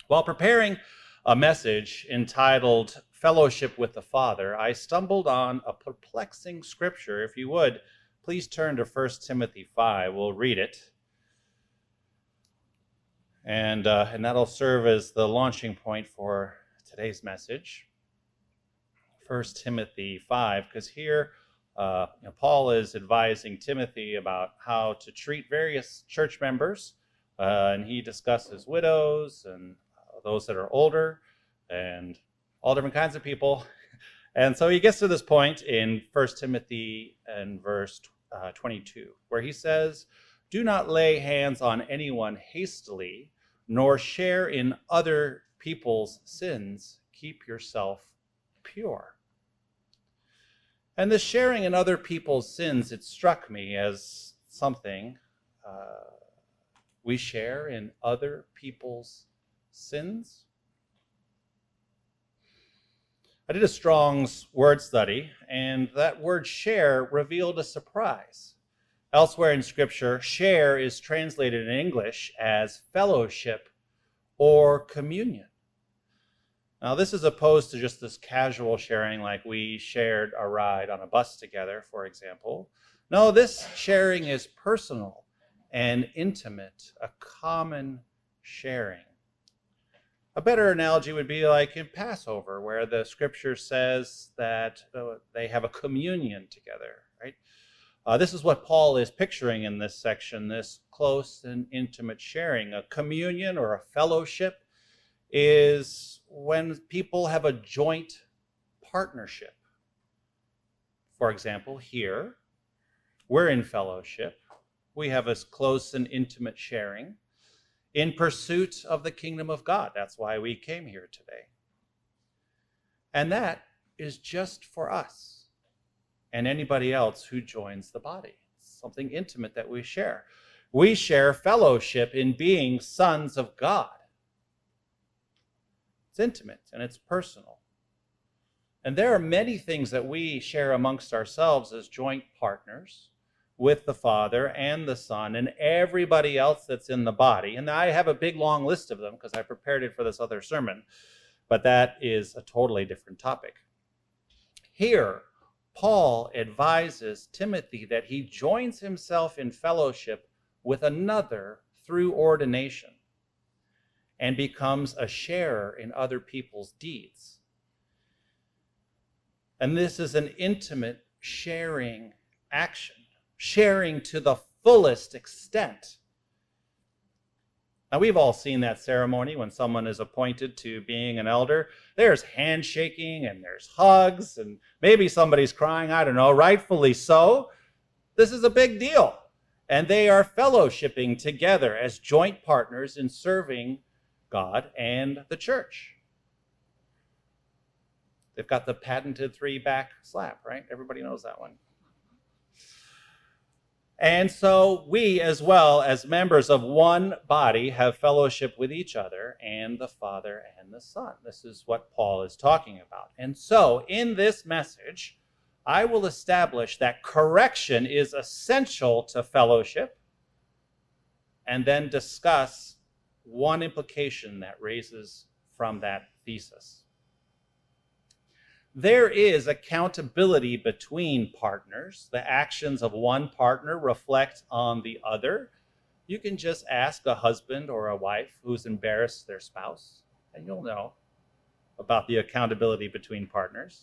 While preparing a message entitled Fellowship with the Father, I stumbled on a perplexing scripture. If you would, please turn to 1 Timothy 5. We'll read it. And that'll serve as the launching point for today's message. 1 Timothy 5, because here Paul is advising Timothy about how to treat various church members, and he discusses widows and those that are older and all different kinds of people. And so he gets to this point in 1 Timothy and verse 22, where he says, "Do not lay hands on anyone hastily, nor share in other people's sins. Keep yourself pure." And this sharing in other people's sins, it struck me as something we share in other people's sins. I did a Strong's word study, and that word share revealed a surprise. Elsewhere in Scripture, share is translated in English as fellowship or communion. Now, this is opposed to just this casual sharing, like we shared a ride on a bus together, for example. No, this sharing is personal and intimate, a common sharing. A better analogy would be like in Passover, where the scripture says that they have a communion together, right? This is what Paul is picturing in this section, this close and intimate sharing. A communion or a fellowship is when people have a joint partnership. For example, here, we're in fellowship. We have a close and intimate sharing in pursuit of the kingdom of God. That's why we came here today. And that is just for us and anybody else who joins the body. It's something intimate that we share. We share fellowship in being sons of God. It's intimate and it's personal. And there are many things that we share amongst ourselves as joint partners with the Father and the Son and everybody else that's in the body. And I have a big long list of them because I prepared it for this other sermon, but that is a totally different topic. Here, Paul advises Timothy that he joins himself in fellowship with another through ordination and becomes a sharer in other people's deeds. And this is an intimate sharing action, sharing to the fullest extent. Now, we've all seen that ceremony when someone is appointed to being an elder. There's handshaking and there's hugs and maybe somebody's crying, I don't know, rightfully so. This is a big deal. And they are fellowshipping together as joint partners in serving God and the church. They've got the patented 3-back slap, right? Everybody knows that one. And so we, as well as members of one body, have fellowship with each other and the Father and the Son. This is what Paul is talking about. And so in this message, I will establish that correction is essential to fellowship and then discuss one implication that raises from that thesis. There is accountability between partners. The actions of one partner reflect on the other. You can just ask a husband or a wife who's embarrassed their spouse, and you'll know about the accountability between partners.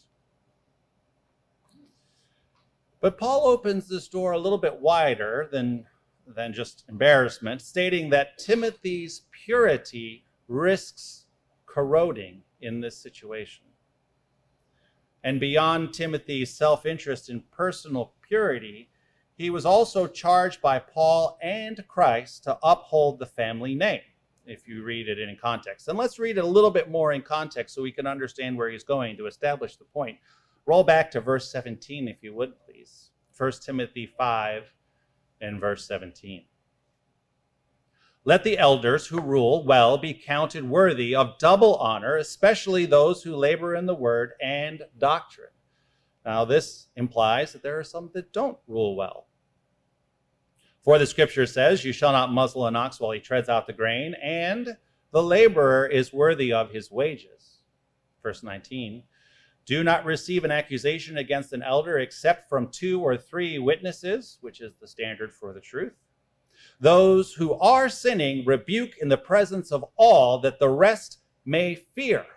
But Paul opens this door a little bit wider than just embarrassment, stating that Timothy's purity risks corroding in this situation. And beyond Timothy's self-interest in personal purity, he was also charged by Paul and Christ to uphold the family name, if you read it in context. And let's read it a little bit more in context so we can understand where he's going to establish the point. Roll back to verse 17, if you would, please. 1 Timothy 5 and verse 17. Let the elders who rule well be counted worthy of double honor, especially those who labor in the word and doctrine. Now, this implies that there are some that don't rule well. For the scripture says, you shall not muzzle an ox while he treads out the grain, and the laborer is worthy of his wages. Verse 19, do not receive an accusation against an elder except from 2 or 3 witnesses, which is the standard for the truth. Those who are sinning rebuke in the presence of all, that the rest may fear.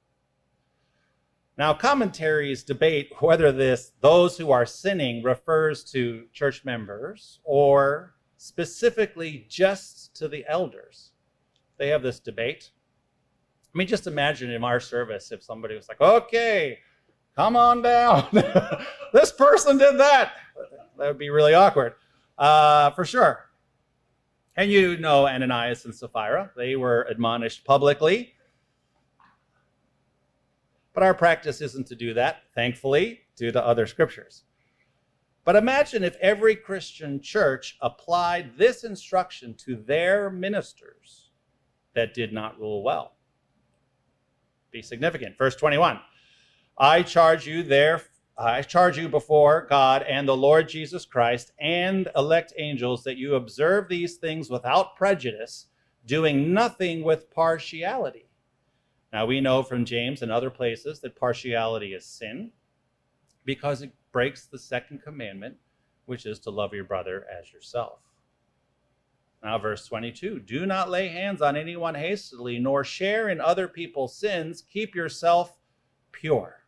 Now, commentaries debate whether those who are sinning refers to church members or specifically just to the elders. They have this debate. I mean, just imagine in our service if somebody was like, okay, come on down. This person did that. That would be really awkward, for sure. And you know Ananias and Sapphira. They were admonished publicly. But our practice isn't to do that, thankfully, due to other scriptures. But imagine if every Christian church applied this instruction to their ministers that did not rule well. Be significant. Verse 21, I charge you before God and the Lord Jesus Christ and elect angels that you observe these things without prejudice, doing nothing with partiality. Now, we know from James and other places that partiality is sin because it breaks the second commandment, which is to love your brother as yourself. Now, verse 22, do not lay hands on anyone hastily, nor share in other people's sins. Keep yourself pure.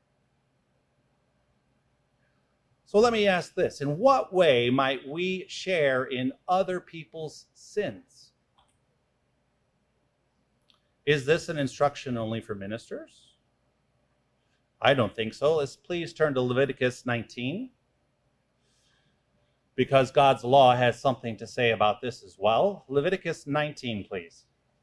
So let me ask this. In what way might we share in other people's sins? Is this an instruction only for ministers? I don't think so. Let's please turn to Leviticus 19, because God's law has something to say about this as well. Leviticus 19, please.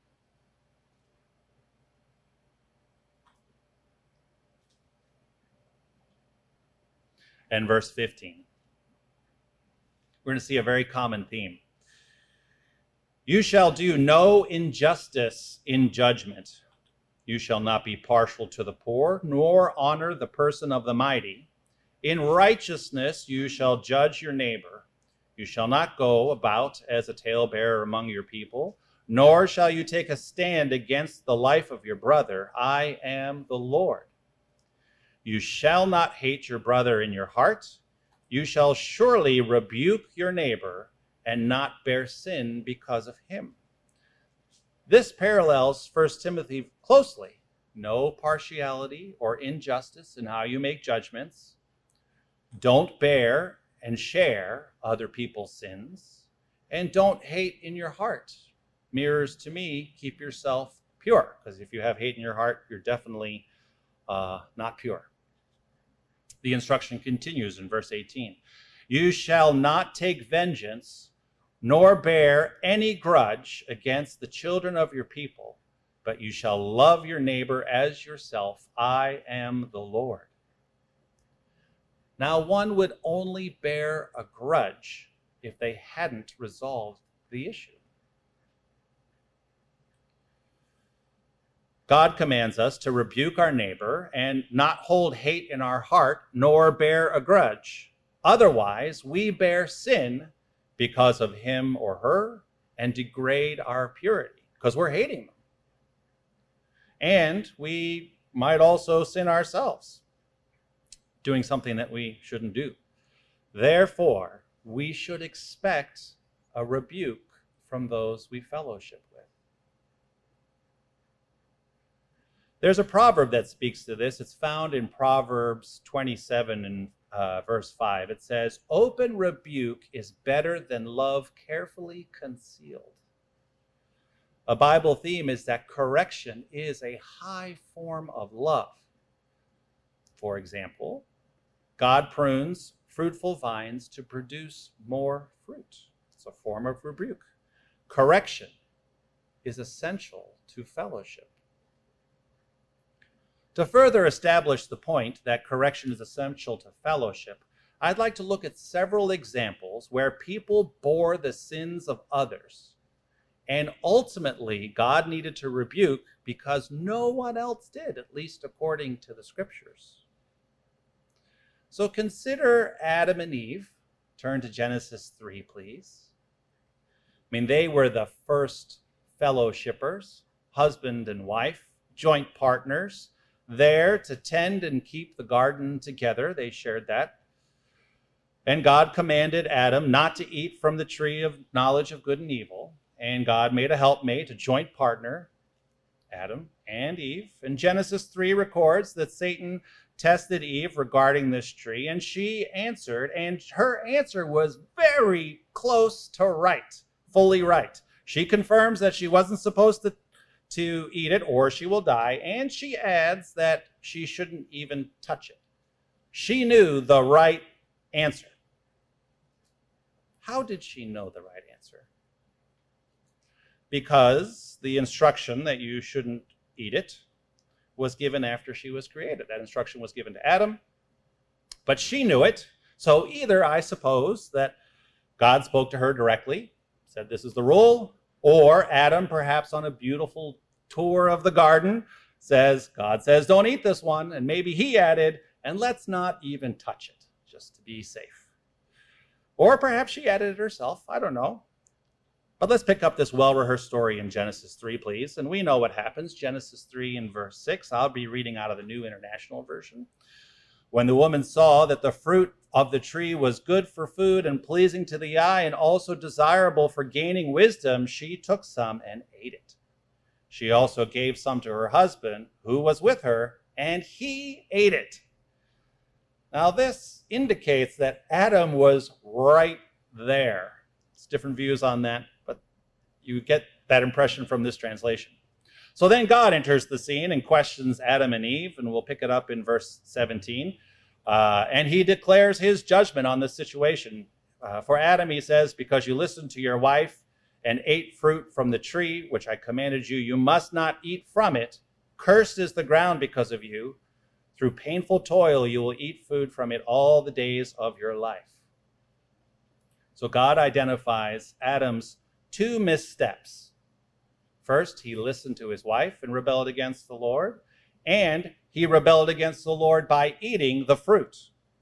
And verse 15. We're going to see a very common theme. You shall do no injustice in judgment. You shall not be partial to the poor, nor honor the person of the mighty. In righteousness you shall judge your neighbor. You shall not go about as a talebearer among your people, nor shall you take a stand against the life of your brother. I am the Lord. You shall not hate your brother in your heart. You shall surely rebuke your neighbor and not bear sin because of him. This parallels 1 Timothy closely. No partiality or injustice in how you make judgments. Don't bear and share other people's sins. And don't hate in your heart. Mirrors to me, keep yourself pure. Because if you have hate in your heart, you're definitely not pure. The instruction continues in verse 18. You shall not take vengeance, nor bear any grudge against the children of your people, but you shall love your neighbor as yourself. I am the Lord. Now, one would only bear a grudge if they hadn't resolved the issue. God commands us to rebuke our neighbor and not hold hate in our heart, nor bear a grudge. Otherwise, we bear sin because of him or her and degrade our purity because we're hating them. And we might also sin ourselves, doing something that we shouldn't do. Therefore, we should expect a rebuke from those we fellowship with. There's a proverb that speaks to this. It's found in Proverbs 27 and verse 5. It says, open rebuke is better than love carefully concealed. A Bible theme is that correction is a high form of love. For example, God prunes fruitful vines to produce more fruit. It's a form of rebuke. Correction is essential to fellowship. To further establish the point that correction is essential to fellowship, I'd like to look at several examples where people bore the sins of others, and ultimately God needed to rebuke because no one else did, at least according to the scriptures. So consider Adam and Eve. Turn to Genesis 3, please. I mean, they were the first fellowshippers, husband and wife, joint partners, there to tend and keep the garden together. They shared that. And God commanded Adam not to eat from the tree of knowledge of good and evil. And God made a helpmate, a joint partner, Adam and Eve. And Genesis 3 records that Satan tested Eve regarding this tree, and she answered, and her answer was very close to right, fully right. She confirms that she wasn't supposed to eat it or she will die, and she adds that she shouldn't even touch it. She knew the right answer. How did she know the right answer? Because the instruction that you shouldn't eat it was given after she was created. That instruction was given to Adam, but she knew it. So either, I suppose, that God spoke to her directly, said this is the rule, or Adam, perhaps on a beautiful tour of the garden, says, God says don't eat this one, and maybe he added, and let's not even touch it, just to be safe. Or perhaps she added it herself, I don't know. But let's pick up this well-rehearsed story in Genesis 3, please. And we know what happens. Genesis 3 and verse 6. I'll be reading out of the New International Version. When the woman saw that the fruit of the tree was good for food and pleasing to the eye and also desirable for gaining wisdom, she took some and ate it. She also gave some to her husband, who was with her, and he ate it. Now this indicates that Adam was right there. It's different views on that, but you get that impression from this translation. So then God enters the scene and questions Adam and Eve, and we'll pick it up in verse 17. And he declares his judgment on this situation. For Adam, he says, because you listened to your wife and ate fruit from the tree, which I commanded you, you must not eat from it. Cursed is the ground because of you. Through painful toil, you will eat food from it all the days of your life. So God identifies Adam's two missteps. First, he listened to his wife and rebelled against the Lord, and he rebelled against the Lord by eating the fruit.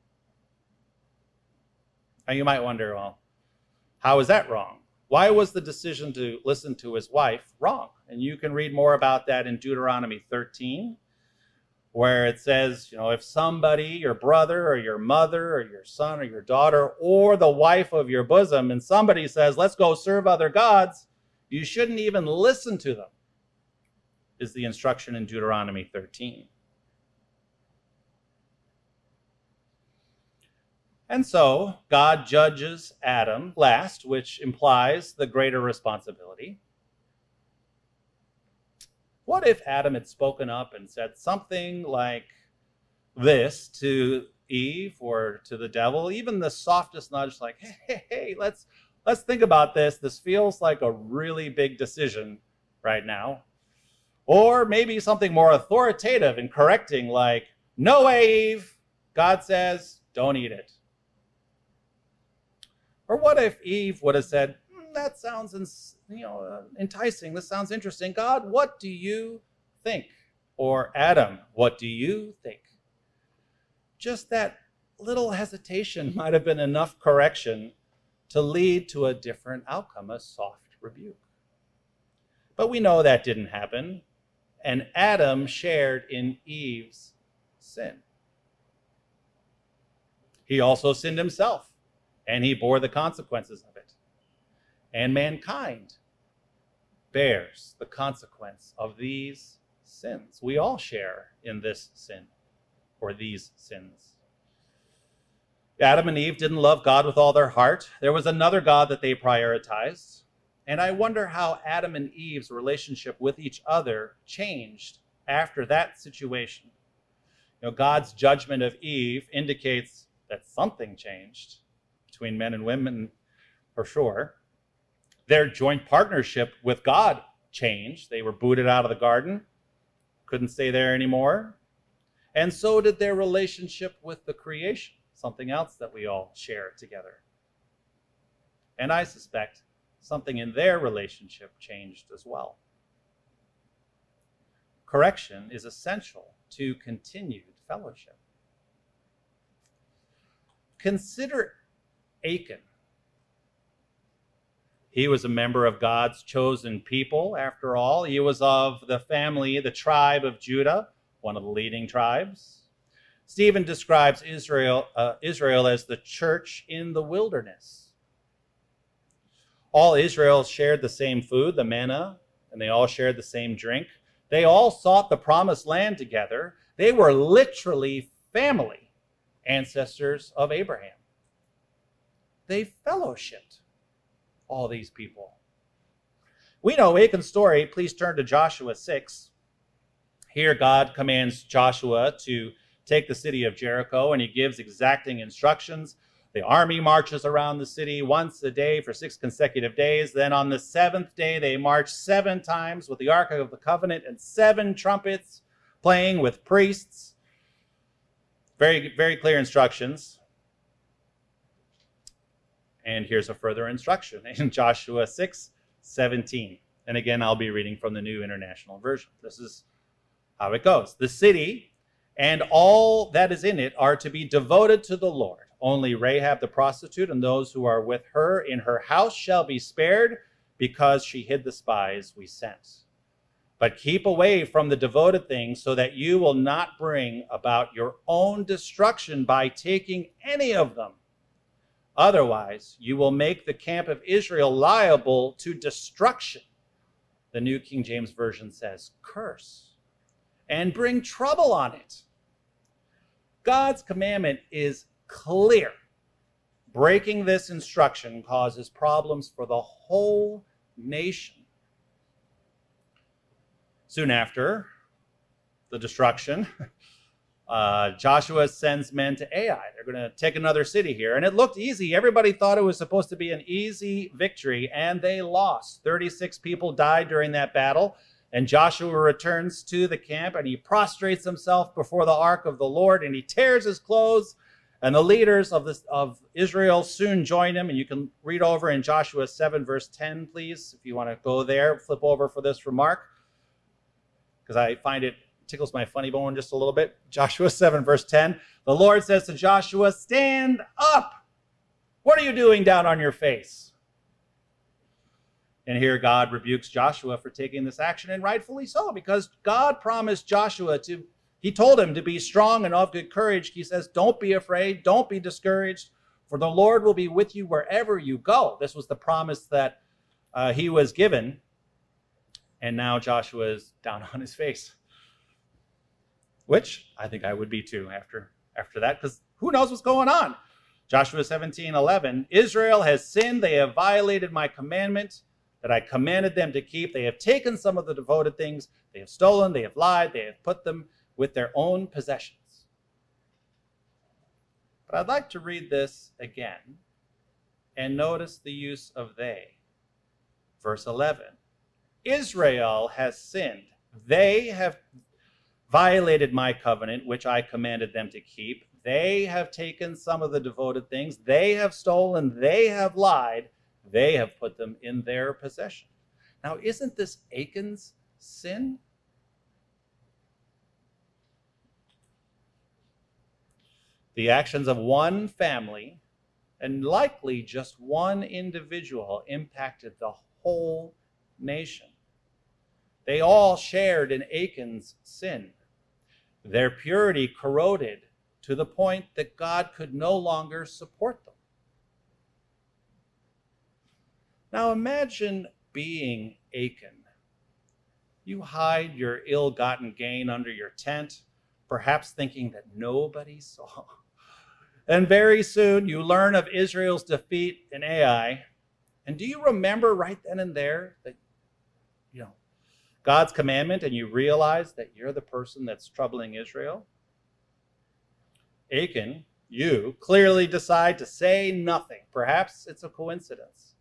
Now you might wonder, well, how is that wrong? Why was the decision to listen to his wife wrong? And you can read more about that in Deuteronomy 13, where it says, if somebody, your brother or your mother or your son or your daughter or the wife of your bosom, and somebody says, let's go serve other gods, you shouldn't even listen to them, is the instruction in Deuteronomy 13. And so God judges Adam last, which implies the greater responsibility. What if Adam had spoken up and said something like this to Eve or to the devil, even the softest nudge, like, hey, let's think about this. This feels like a really big decision right now. Or maybe something more authoritative and correcting, like, no way, Eve. God says, don't eat it. Or what if Eve would have said, that sounds enticing. This sounds interesting. God, what do you think? Or Adam, what do you think? Just that little hesitation might have been enough correction to lead to a different outcome, a soft rebuke. But we know that didn't happen, and Adam shared in Eve's sin. He also sinned himself, and he bore the consequences of it. And mankind bears the consequence of these sins. We all share in this sin, or these sins. Adam and Eve didn't love God with all their heart. There was another God that they prioritized. And I wonder how Adam and Eve's relationship with each other changed after that situation. God's judgment of Eve indicates that something changed between men and women, for sure. Their joint partnership with God changed. They were booted out of the garden, couldn't stay there anymore. And so did their relationship with the creation, something else that we all share together. And I suspect something in their relationship changed as well. Correction is essential to continued fellowship. Consider Achan. He was a member of God's chosen people, after all. He was of the family, the tribe of Judah, one of the leading tribes. Stephen describes Israel as the church in the wilderness. All Israel shared the same food, the manna, and they all shared the same drink. They all sought the promised land together. They were literally family, ancestors of Abraham. They fellowshipped, all these people. We know Achan's story. Please turn to Joshua 6. Here God commands Joshua to take the city of Jericho, and he gives exacting instructions. The army marches around the city once a day for 6 consecutive days. Then on the 7th day, they march 7 times with the Ark of the Covenant and 7 trumpets playing with priests. Very, very clear instructions. And here's a further instruction in Joshua 6:17. And again, I'll be reading from the New International Version. This is how it goes. The city and all that is in it are to be devoted to the Lord. Only Rahab the prostitute and those who are with her in her house shall be spared, because she hid the spies we sent. But keep away from the devoted things, so that you will not bring about your own destruction by taking any of them. Otherwise, you will make the camp of Israel liable to destruction. The New King James Version says, curse, and bring trouble on it. God's commandment is clear. Breaking this instruction causes problems for the whole nation. Soon after the destruction, Joshua sends men to Ai. They're going to take another city here. And it looked easy. Everybody thought it was supposed to be an easy victory, and they lost. 36 people died during that battle. And Joshua returns to the camp, and he prostrates himself before the ark of the Lord, and he tears his clothes. And the leaders of Israel soon join him. And you can read over in Joshua 7, verse 10, please, if you want to go there. Flip over for this remark, because I find it tickles my funny bone just a little bit. Joshua 7, verse 10. The Lord says to Joshua, stand up. What are you doing down on your face? And here God rebukes Joshua for taking this action, and rightfully so, because God promised Joshua he told him to be strong and of good courage. He says, don't be afraid, don't be discouraged, for the Lord will be with you wherever you go. This was the promise that he was given, and now Joshua is down on his face, which I think I would be too after that, because who knows what's going on. Joshua 17:11, Israel has sinned, they have violated my commandment that I commanded them to keep. They have taken some of the devoted things, they have stolen, they have lied, they have put them with their own possessions. But I'd like to read this again and notice the use of they. Verse 11, Israel has sinned. They have violated my covenant, which I commanded them to keep. They have taken some of the devoted things. They have stolen. They have lied. They have put them in their possession. Now, isn't this Achan's sin? The actions of one family, and likely just one individual, impacted the whole nation. They all shared in Achan's sin. Their purity corroded to the point that God could no longer support them. Now imagine being Achan. You hide your ill-gotten gain under your tent, perhaps thinking that nobody saw. And very soon you learn of Israel's defeat in Ai. And do you remember right then and there that, God's commandment, and you realize that you're the person that's troubling Israel? Achan, you clearly decide to say nothing. Perhaps it's a coincidence.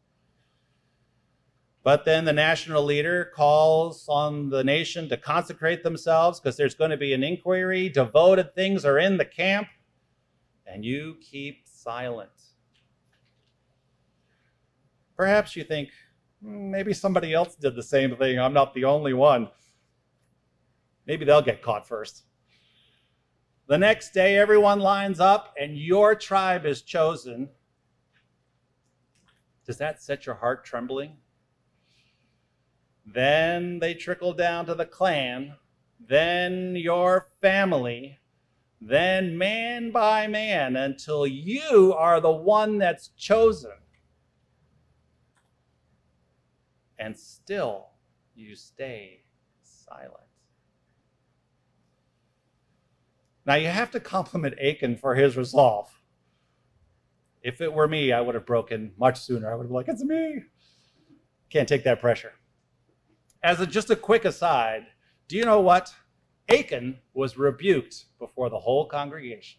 But then the national leader calls on the nation to consecrate themselves because there's going to be an inquiry. Devoted things are in the camp. And you keep silent. Perhaps you think, maybe somebody else did the same thing. I'm not the only one. Maybe they'll get caught first. The next day, everyone lines up, and your tribe is chosen. Does that set your heart trembling? Then they trickle down to the clan, then your family, then man by man, until you are the one that's chosen. And still you stay silent. Now you have to compliment Achan for his resolve. If it were me, I would have broken much sooner. I would have been like, it's me. Can't take that pressure. Just a quick aside, do you know what? Achan was rebuked before the whole congregation.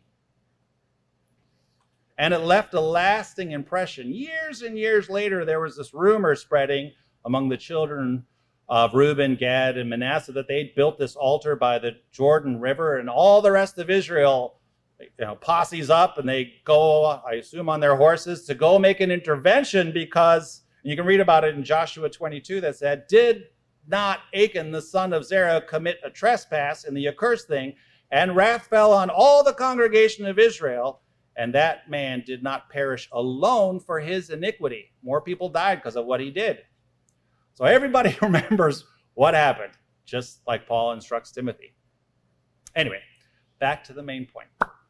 And it left a lasting impression. Years and years later, there was this rumor spreading among the children of Reuben, Gad, and Manasseh that they'd built this altar by the Jordan River, and all the rest of Israel, posses up, and they go, I assume, on their horses to go make an intervention because, you can read about it in Joshua 22, that said, did not Achan, the son of Zerah, commit a trespass in the accursed thing, and wrath fell on all the congregation of Israel, and that man did not perish alone for his iniquity. More people died because of what he did. So everybody remembers what happened, just like Paul instructs Timothy. Anyway, back to the main point.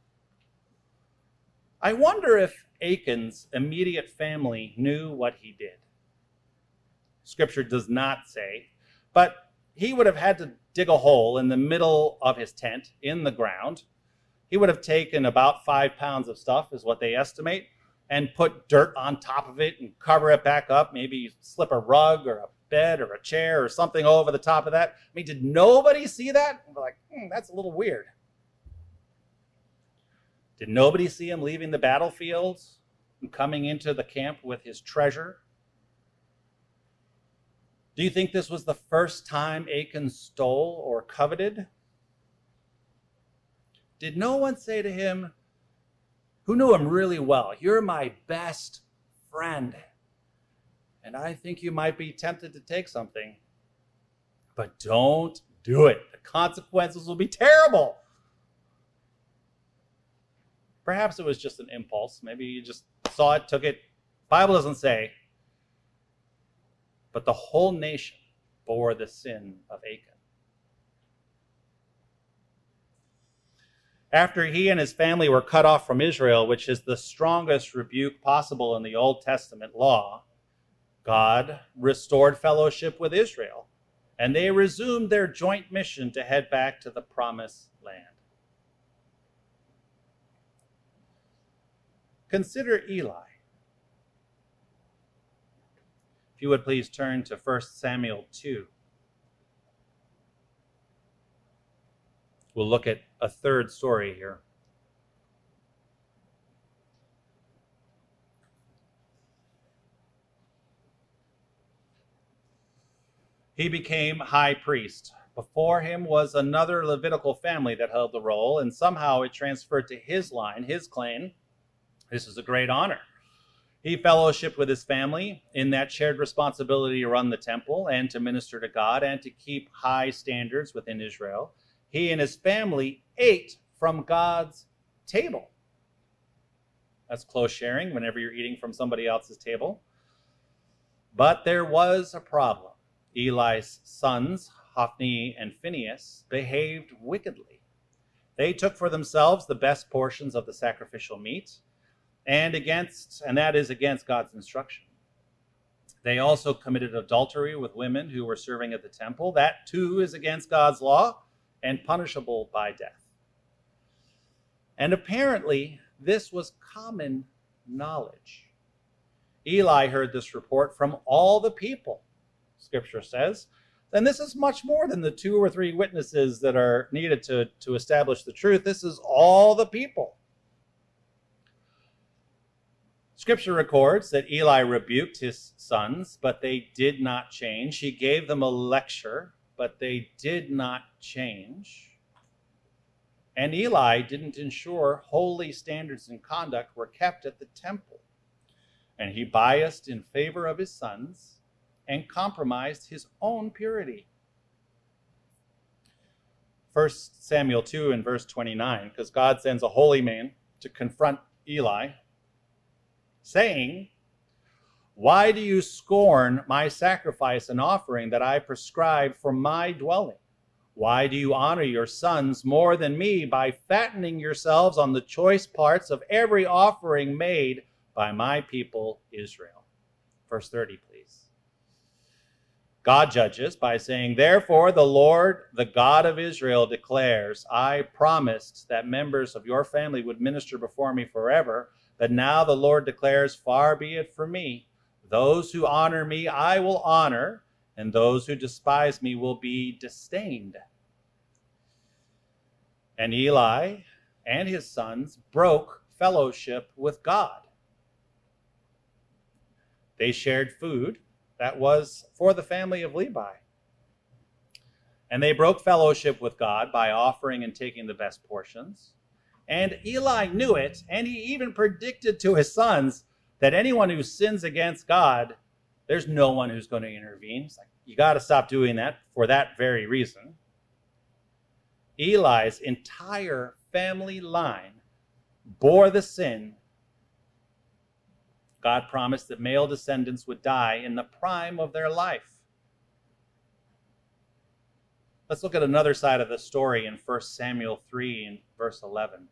I wonder if Achan's immediate family knew what he did. Scripture does not say, but he would have had to dig a hole in the middle of his tent in the ground. He would have taken about 5 pounds of stuff, is what they estimate, and put dirt on top of it and cover it back up. Maybe slip a rug or a bed or a chair or something over the top of that. I mean, did nobody see that? We're like, that's a little weird. Did nobody see him leaving the battlefield and coming into the camp with his treasure? Do you think this was the first time Achan stole or coveted? Did no one say to him, who knew him really well, you're my best friend, and I think you might be tempted to take something, but don't do it. The consequences will be terrible. Perhaps it was just an impulse. Maybe you just saw it, took it. Bible doesn't say. But the whole nation bore the sin of Achan. After he and his family were cut off from Israel, which is the strongest rebuke possible in the Old Testament law, God restored fellowship with Israel, and they resumed their joint mission to head back to the promised land. Consider Eli. If you would please turn to 1 Samuel 2. We'll look at a third story here. He became high priest. Before him was another Levitical family that held the role, and somehow it transferred to his line, his clan. This is a great honor. He fellowshiped with his family in that shared responsibility to run the temple and to minister to God and to keep high standards within Israel. He and his family ate from God's table. That's close sharing whenever you're eating from somebody else's table. But there was a problem. Eli's sons, Hophni and Phinehas, behaved wickedly. They took for themselves the best portions of the sacrificial meat, and that is against God's instruction. They also committed adultery with women who were serving at the temple. That too is against God's law and punishable by death. And apparently, this was common knowledge. Eli heard this report from all the people, Scripture says. And this is much more than the 2 or 3 witnesses that are needed to establish the truth. This is all the people. Scripture records that Eli rebuked his sons, but they did not change. He gave them a lecture, but they did not change. And Eli didn't ensure holy standards and conduct were kept at the temple. And he biased in favor of his sons and compromised his own purity. 1 Samuel 2 and verse 29, because God sends a holy man to confront Eli, saying, Why do you scorn my sacrifice and offering that I prescribed for my dwelling? Why do you honor your sons more than me by fattening yourselves on the choice parts of every offering made by my people Israel? Verse 30, please. God judges by saying, therefore the Lord, the God of Israel, declares, I promised that members of your family would minister before me forever, but now the Lord declares, far be it from me. Those who honor me I will honor, and those who despise me will be disdained. And Eli and his sons broke fellowship with God. They shared food that was for the family of Levi. And they broke fellowship with God by offering and taking the best portions. And Eli knew it, and he even predicted to his sons that anyone who sins against God, there's no one who's going to intervene. It's like, you got to stop doing that for that very reason. Eli's entire family line bore the sin. God promised that male descendants would die in the prime of their life. Let's look at another side of the story in 1 Samuel 3 and verse 11.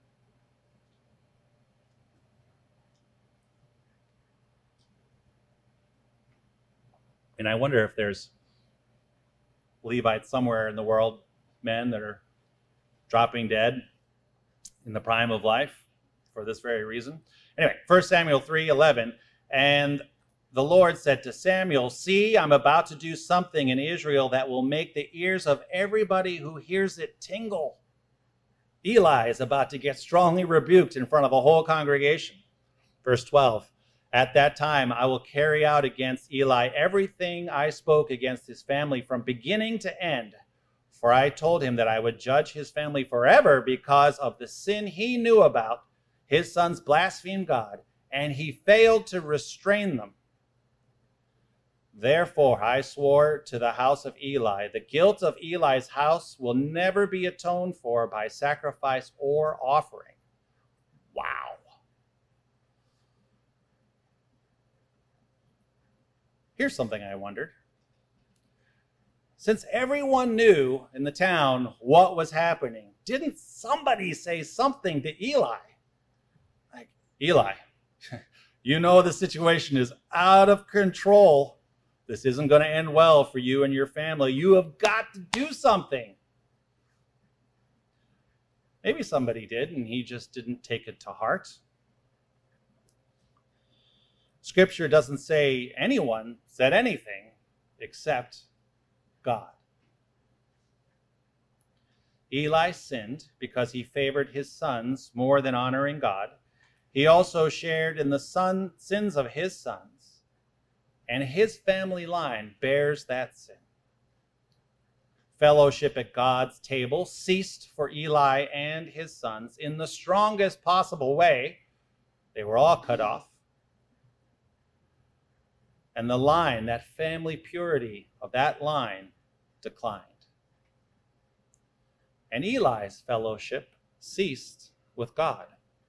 And I wonder if there's Levites somewhere in the world, men that are dropping dead in the prime of life for this very reason. Anyway, 1 Samuel 3:11, and the Lord said to Samuel, see, I'm about to do something in Israel that will make the ears of everybody who hears it tingle. Eli is about to get strongly rebuked in front of a whole congregation. Verse 12, at that time I will carry out against Eli everything I spoke against his family from beginning to end. For I told him that I would judge his family forever because of the sin he knew about. His sons blasphemed God, and he failed to restrain them. Therefore I swore to the house of Eli, the guilt of Eli's house will never be atoned for by sacrifice or offering. Wow. Here's something I wondered. Since everyone knew in the town what was happening, didn't somebody say something to Eli? Like, Eli, you know the situation is out of control. This isn't going to end well for you and your family. You have got to do something. Maybe somebody did, and he just didn't take it to heart. Scripture doesn't say anyone said anything except God. Eli sinned because he favored his sons more than honoring God. He also shared in the sins of his sons, and his family line bears that sin. Fellowship at God's table ceased for Eli and his sons in the strongest possible way. They were all cut off. And the line, that family purity of that line, declined. And Eli's fellowship ceased with God.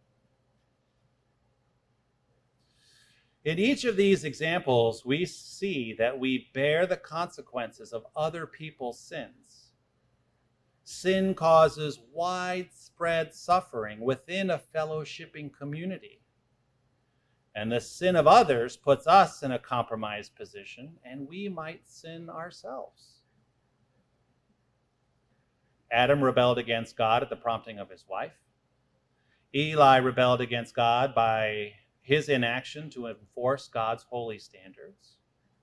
In each of these examples, we see that we bear the consequences of other people's sins. Sin causes widespread suffering within a fellowshipping community. And the sin of others puts us in a compromised position, and we might sin ourselves. Adam rebelled against God at the prompting of his wife. Eli rebelled against God by his inaction to enforce God's holy standards,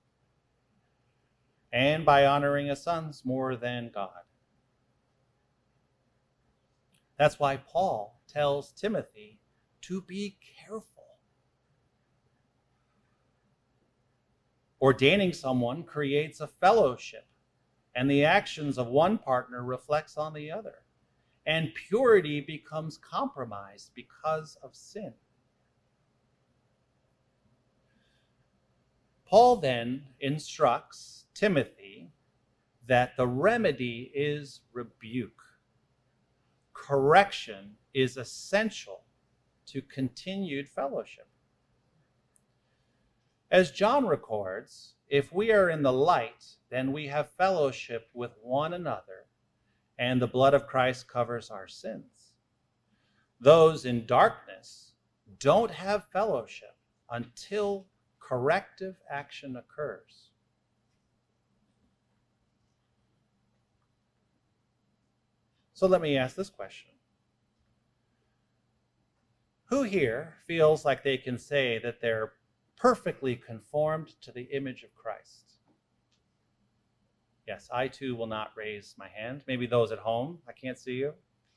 and by honoring his sons more than God. That's why Paul tells Timothy to be careful. Ordaining someone creates a fellowship, and the actions of one partner reflects on the other, and purity becomes compromised because of sin. Paul then instructs Timothy that the remedy is rebuke. Correction is essential to continued fellowship. As John records, if we are in the light, then we have fellowship with one another, and the blood of Christ covers our sins. Those in darkness don't have fellowship until corrective action occurs. So let me ask this question. Who here feels like they can say that they're perfectly conformed to the image of Christ? Yes, I too will not raise my hand. Maybe those at home, I can't see you.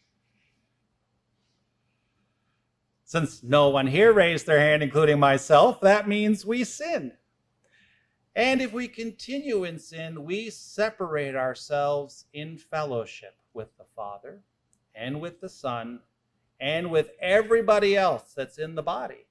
Since no one here raised their hand, including myself, that means we sin. And if we continue in sin, we separate ourselves in fellowship with the Father and with the Son and with everybody else that's in the body.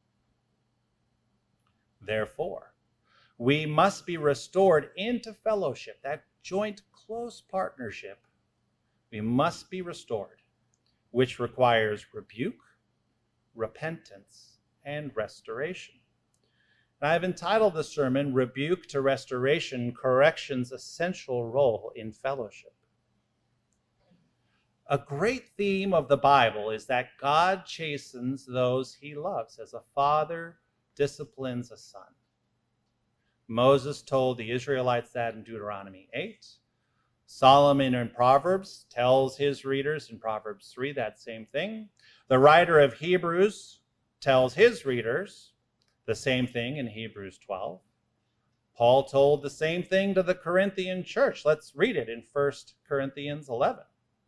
Therefore, we must be restored into fellowship, that joint close partnership. We must be restored, which requires rebuke, repentance, and restoration. And I've entitled the sermon, Rebuke to Restoration, Correction's Essential Role in Fellowship. A great theme of the Bible is that God chastens those he loves, as a father disciplines a son. Moses told the Israelites that in Deuteronomy 8. Solomon in Proverbs tells his readers in Proverbs 3 that same thing. The writer of Hebrews tells his readers the same thing in Hebrews 12. Paul told the same thing to the Corinthian church. Let's read it in 1 Corinthians 11.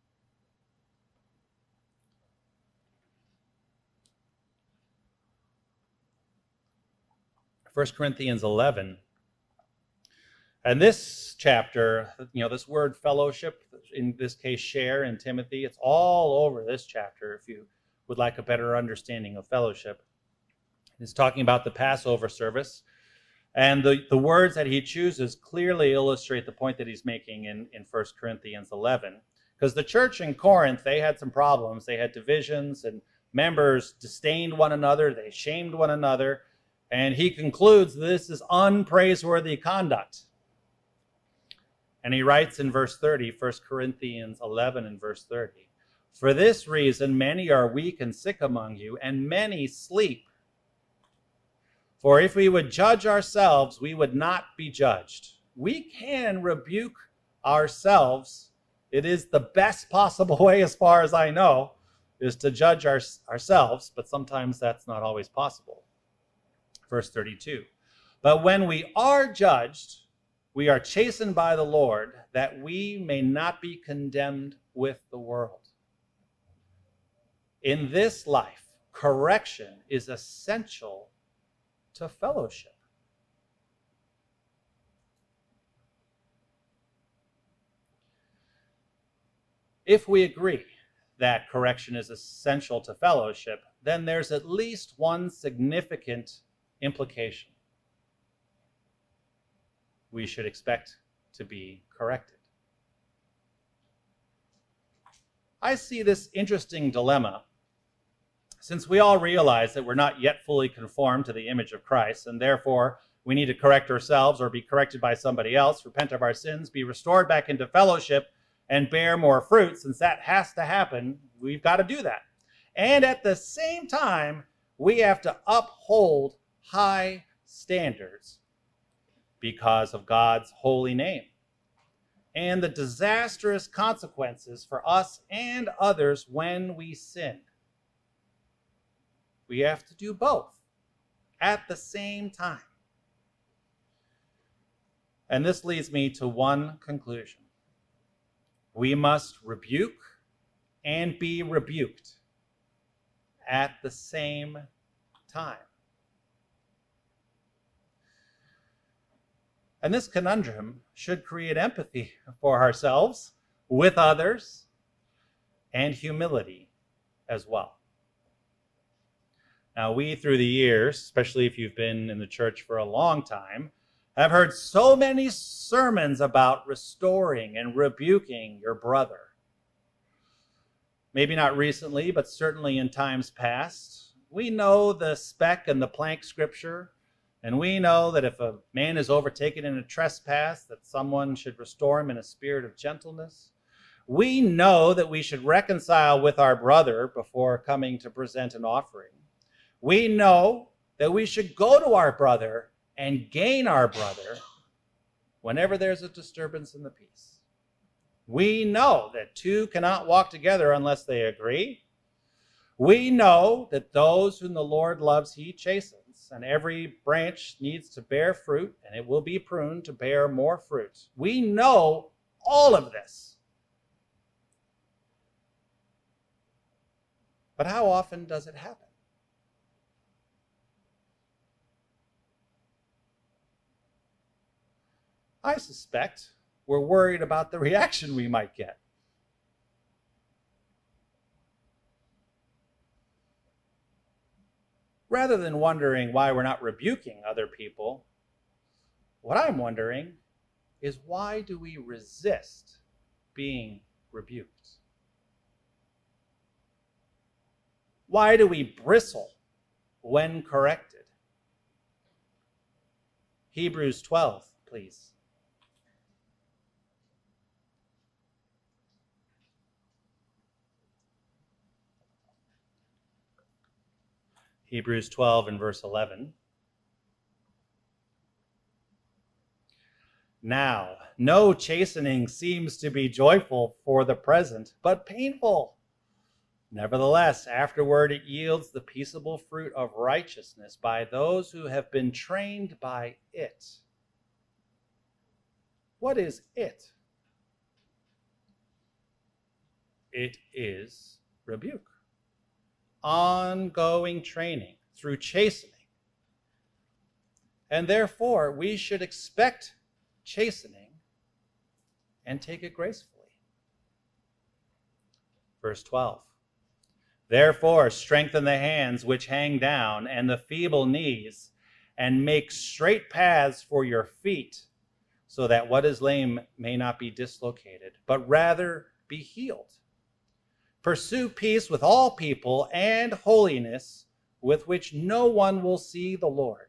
1 Corinthians 11. And this chapter, this word fellowship, in this case share in Timothy, it's all over this chapter if you would like a better understanding of fellowship. He's talking about the Passover service. And the words that he chooses clearly illustrate the point that he's making in 1 Corinthians 11. Because the church in Corinth, they had some problems. They had divisions, and members disdained one another. They shamed one another. And he concludes this is unpraiseworthy conduct. And he writes in verse 30, 1 Corinthians 11 and verse 30, "For this reason many are weak and sick among you, and many sleep. For if we would judge ourselves, we would not be judged." We can rebuke ourselves. It is the best possible way, as far as I know, is to judge ourselves, but sometimes that's not always possible. Verse 32, "But when we are judged, we are chastened by the Lord, that we may not be condemned with the world." In this life, correction is essential to fellowship. If we agree that correction is essential to fellowship, then there's at least one significant implication. We should expect to be corrected. I see this interesting dilemma, since we all realize that we're not yet fully conformed to the image of Christ, and therefore we need to correct ourselves or be corrected by somebody else, repent of our sins, be restored back into fellowship, and bear more fruit. Since that has to happen, we've got to do that. And at the same time, we have to uphold high standards because of God's holy name and the disastrous consequences for us and others when we sin. We have to do both at the same time. And this leads me to one conclusion. We must rebuke and be rebuked at the same time. And this conundrum should create empathy for ourselves, with others, and humility as well. Now, we, through the years, especially if you've been in the church for a long time, have heard so many sermons about restoring and rebuking your brother. Maybe not recently, but certainly in times past. We know the speck and the plank scripture And we know that if a man is overtaken in a trespass, that someone should restore him in a spirit of gentleness. We know that we should reconcile with our brother before coming to present an offering. We know that we should go to our brother and gain our brother whenever there's a disturbance in the peace. We know that two cannot walk together unless they agree. We know that those whom the Lord loves, he chastens, and every branch needs to bear fruit, and it will be pruned to bear more fruit. We know all of this. But how often does it happen? I suspect we're worried about the reaction we might get. Rather than wondering why we're not rebuking other people, what I'm wondering is, why do we resist being rebuked? Why do we bristle when corrected? Hebrews 12, please. Hebrews 12 and verse 11. Now, no chastening seems to be joyful for the present, but painful. Nevertheless, afterward it yields the peaceable fruit of righteousness by those who have been trained by it. What is it? It is rebuke. Ongoing training through chastening. And therefore, we should expect chastening and take it gracefully. Verse 12. Therefore, strengthen the hands which hang down and the feeble knees, and make straight paths for your feet, so that what is lame may not be dislocated, but rather be healed. Pursue peace with all people and holiness, with which no one will see the Lord.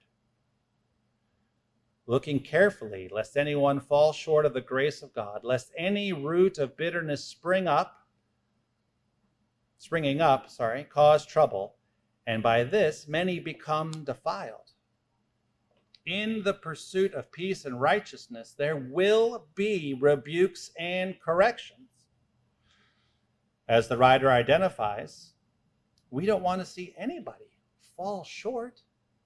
Looking carefully, lest anyone fall short of the grace of God, lest any root of bitterness springing up, cause trouble, and by this many become defiled. In the pursuit of peace and righteousness, there will be rebukes and corrections. As the writer identifies, we don't want to see anybody fall short.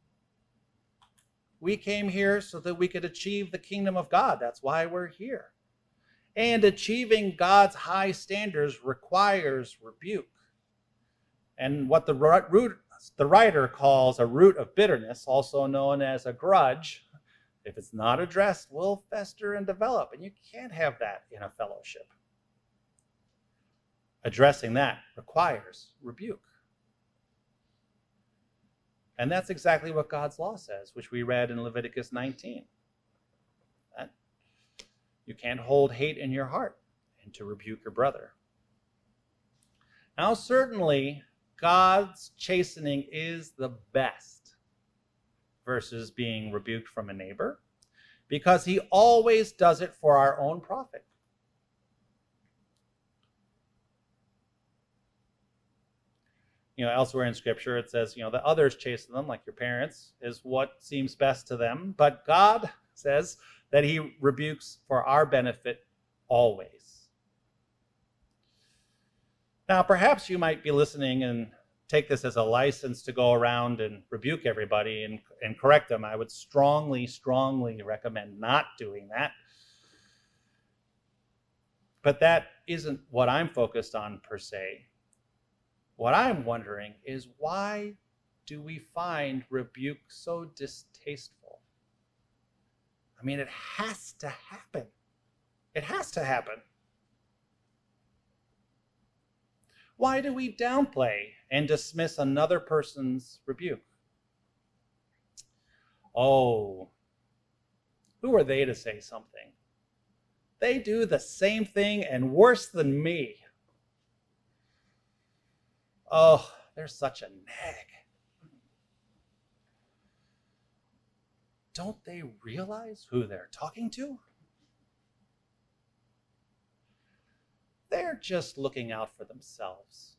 We came here so that we could achieve the kingdom of God. That's why we're here. And achieving God's high standards requires rebuke. And what the writer calls a root of bitterness, also known as a grudge, if it's not addressed, will fester and develop. And you can't have that in a fellowship. Addressing that requires rebuke. And that's exactly what God's law says, which we read in Leviticus 19. That you can't hold hate in your heart and to rebuke your brother. Now, certainly, God's chastening is the best versus being rebuked from a neighbor, because he always does it for our own profit. Elsewhere in Scripture, it says, the others chasten them, like your parents, is what seems best to them. But God says that he rebukes for our benefit always. Now, perhaps you might be listening and take this as a license to go around and rebuke everybody and correct them. I would strongly, strongly recommend not doing that. But that isn't what I'm focused on per se. What I'm wondering is, why do we find rebuke so distasteful? I mean, it has to happen. It has to happen. Why do we downplay and dismiss another person's rebuke? Oh, who are they to say something? They do the same thing and worse than me. Oh, they're such a nag. don't they realize who they're talking to? They're just looking out for themselves.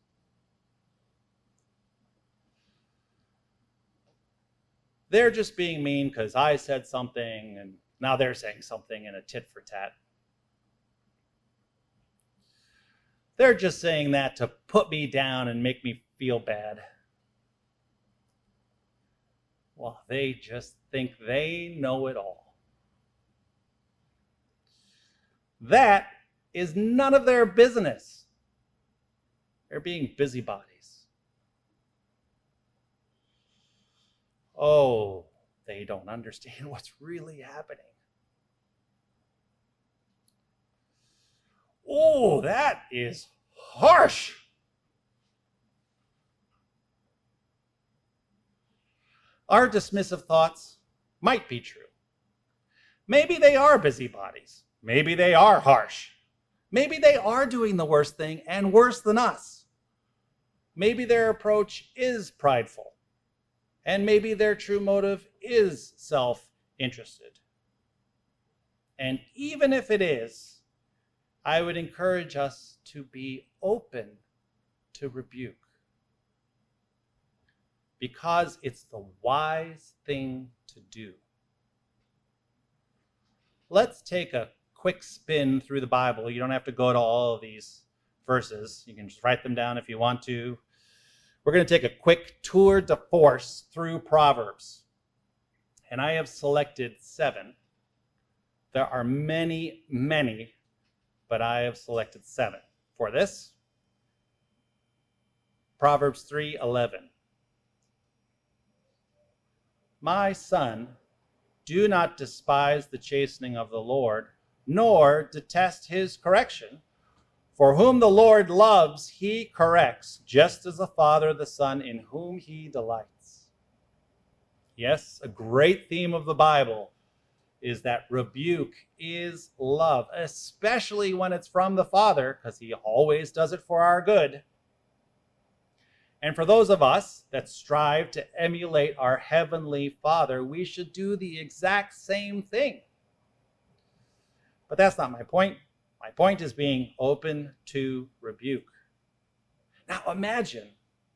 They're just being mean because I said something and now they're saying something in a tit for tat. They're just saying that to put me down and make me feel bad. Well, they just think they know it all. That is none of their business. They're being busybodies. Oh, they don't understand what's really happening. Oh, that is harsh. Our dismissive thoughts might be true. Maybe they are busybodies. Maybe they are harsh. Maybe they are doing the worst thing and worse than us. Maybe their approach is prideful. And maybe their true motive is self-interested. And even if it is, I would encourage us to be open to rebuke, because it's the wise thing to do. Let's take a quick spin through the Bible. You don't have to go to all of these verses. You can just write them down if you want to. We're going to take a quick tour de force through Proverbs. And I have selected 7. There are many, many, but I have selected 7 for this. Proverbs 3:11. My son, do not despise the chastening of the Lord, nor detest his correction. For whom the Lord loves, he corrects, just as the Father the Son in whom he delights. Yes, a great theme of the Bible is that rebuke is love, especially when it's from the Father, because he always does it for our good. And for those of us that strive to emulate our Heavenly Father, we should do the exact same thing. But that's not my point. My point is being open to rebuke. Now imagine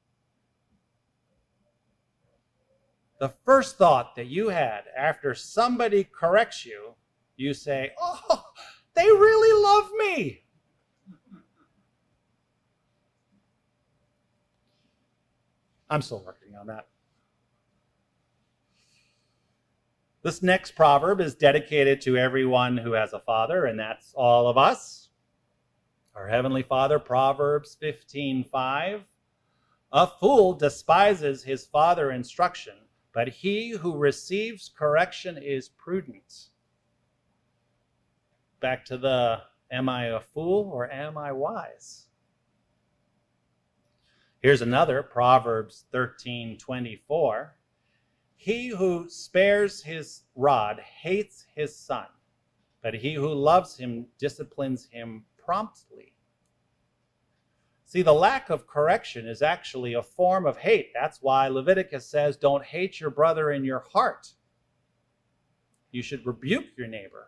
the first thought that you had after somebody corrects you, you say, oh, they really love me. I'm still working on that. This next proverb is dedicated to everyone who has a father, and that's all of us. Our Heavenly Father, Proverbs 15:5. A fool despises his father's instruction, but he who receives correction is prudent. Back to the, am I a fool or am I wise? Here's another, Proverbs 13:24. He who spares his rod hates his son, but he who loves him disciplines him promptly. See, the lack of correction is actually a form of hate. That's why Leviticus says, don't hate your brother in your heart. You should rebuke your neighbor.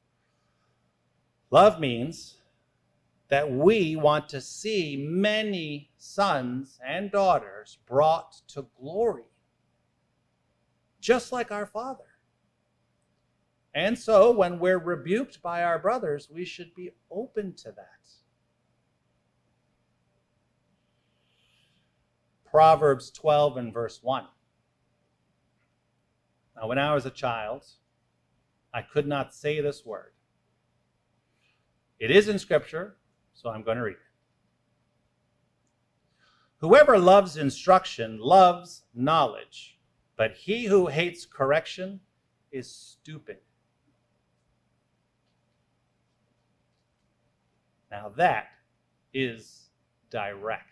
Love means that we want to see many sons and daughters brought to glory, just like our Father. And so when we're rebuked by our brothers, we should be open to that. Proverbs 12 and verse 1. Now, when I was a child, I could not say this word. It is in Scripture, so I'm going to read it. Whoever loves instruction loves knowledge, but he who hates correction is stupid. Now that is direct.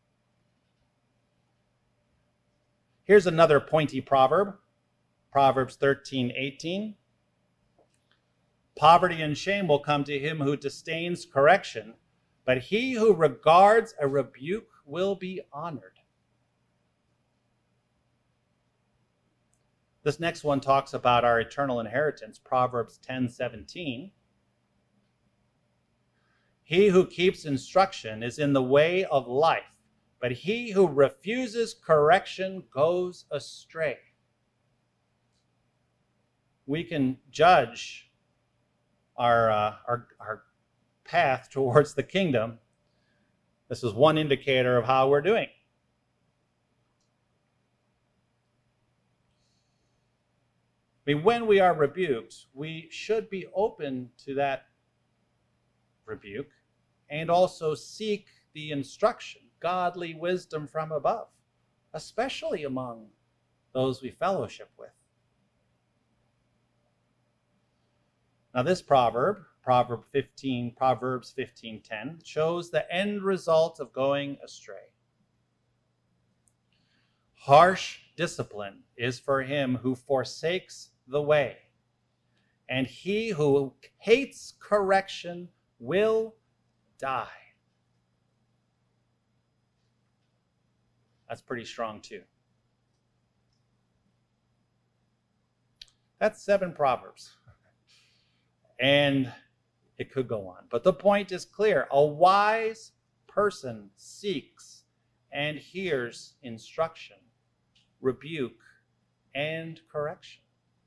Here's another pointy proverb, Proverbs 13:18. Poverty and shame will come to him who disdains correction, but he who regards a rebuke will be honored. This next one talks about our eternal inheritance, Proverbs 10:17. He who keeps instruction is in the way of life, but he who refuses correction goes astray. We can judge our path towards the kingdom. This is one indicator of how we're doing. I mean, when we are rebuked, we should be open to that rebuke and also seek the instruction, godly wisdom from above, especially among those we fellowship with. Now this Proverbs 15:10, shows the end result of going astray. Harsh discipline is for him who forsakes the way, and he who hates correction will die. That's pretty strong too. That's 7 Proverbs. And it could go on. But the point is clear. A wise person seeks and hears instruction, rebuke, and correction.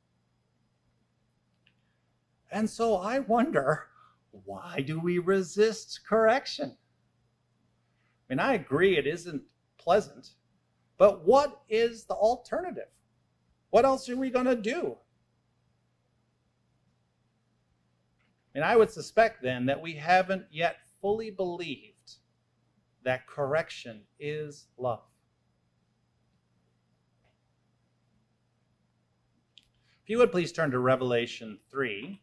And so I wonder, why do we resist correction? I mean, I agree it isn't pleasant, but what is the alternative? What else are we going to do? And I would suspect then that we haven't yet fully believed that correction is love. If you would please turn to Revelation 3.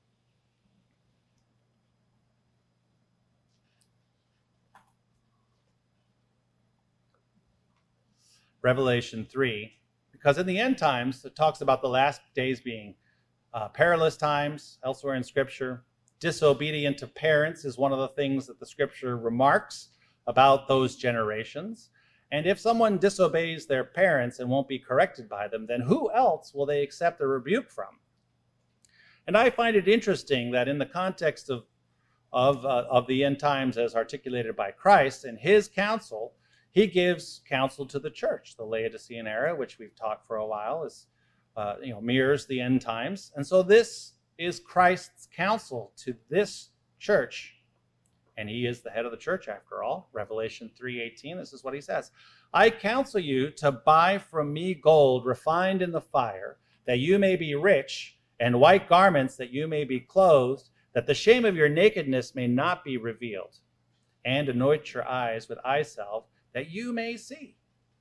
Revelation 3, because in the end times, it talks about the last days being perilous times elsewhere in Scripture. Disobedient to parents is one of the things that the Scripture remarks about those generations. And if someone disobeys their parents and won't be corrected by them, then who else will they accept a rebuke from? And I find it interesting that in the context of the end times as articulated by Christ and his counsel, he gives counsel to the church. The Laodicean era, which we've taught for a while, is mirrors the end times. And so this is Christ's counsel to this church. And he is the head of the church after all. Revelation 3:18, this is what he says. I counsel you to buy from me gold refined in the fire, that you may be rich, and white garments that you may be clothed, that the shame of your nakedness may not be revealed. And anoint your eyes with eye salve, that you may see.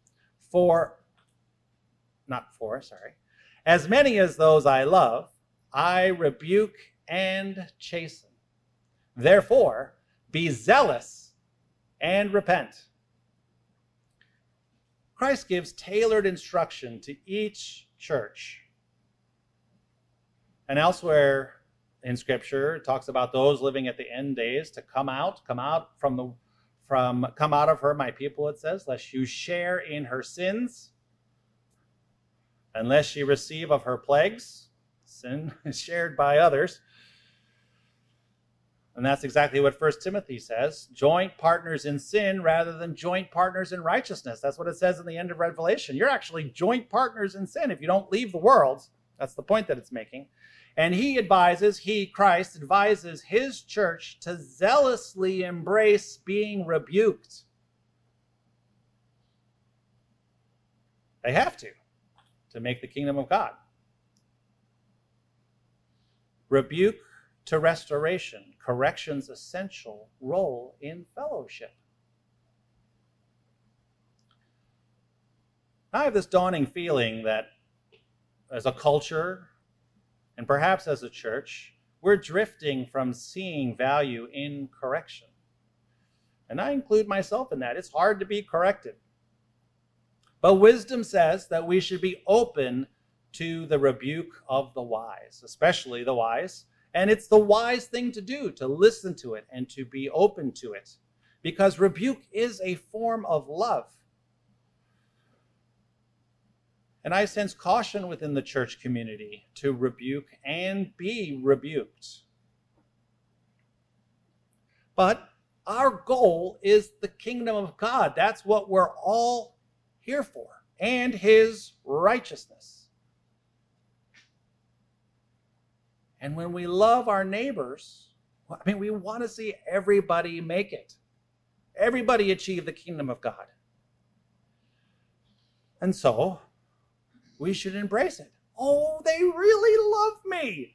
As many as those I love, I rebuke and chasten. Therefore, be zealous and repent. Christ gives tailored instruction to each church. And elsewhere in Scripture, it talks about those living at the end days to come out of her, my people, it says, lest you share in her sins, unless you receive of her plagues. Sin is shared by others. And that's exactly what 1 Timothy says. Joint partners in sin rather than joint partners in righteousness. That's what it says in the end of Revelation. You're actually joint partners in sin if you don't leave the world. That's the point that it's making. And Christ advises his church to zealously embrace being rebuked. They have to make the kingdom of God. Rebuke to restoration, correction's essential role in fellowship. I have this dawning feeling that as a culture, and perhaps as a church, we're drifting from seeing value in correction. And I include myself in that. It's hard to be corrected. But wisdom says that we should be open to the rebuke of the wise, especially the wise. And it's the wise thing to do, to listen to it and to be open to it, because rebuke is a form of love. And I sense caution within the church community to rebuke and be rebuked. But our goal is the kingdom of God. That's what we're all here for, and his righteousness. And when we love our neighbors, we want to see everybody make it. Everybody achieve the kingdom of God. And so, we should embrace it. Oh, they really love me.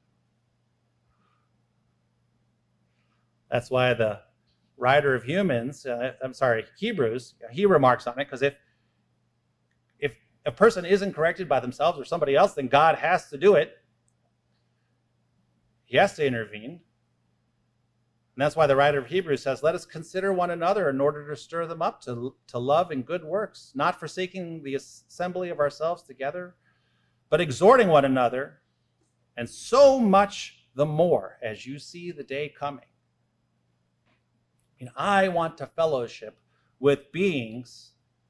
That's why the writer of Hebrews, he remarks on it, because if a person isn't corrected by themselves or somebody else, then God has to do it. He has to intervene. And that's why the writer of Hebrews says, let us consider one another in order to stir them up to love and good works, not forsaking the assembly of ourselves together, but exhorting one another, and so much the more as you see the day coming. I want to fellowship with beings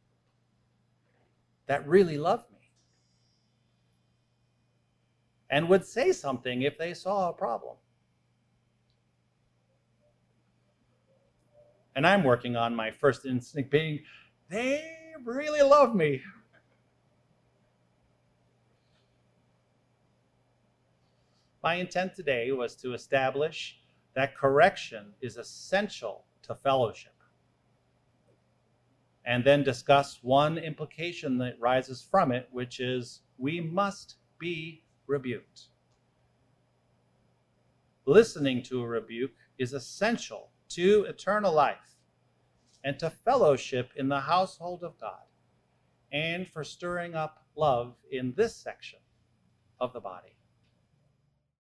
that really love me and would say something if they saw a problem. And I'm working on my first instinct being, they really love me. My intent today was to establish that correction is essential to fellowship, and then discuss one implication that rises from it, which is we must be rebuked. Listening to a rebuke is essential to eternal life and to fellowship in the household of God, and for stirring up love in this section of the body.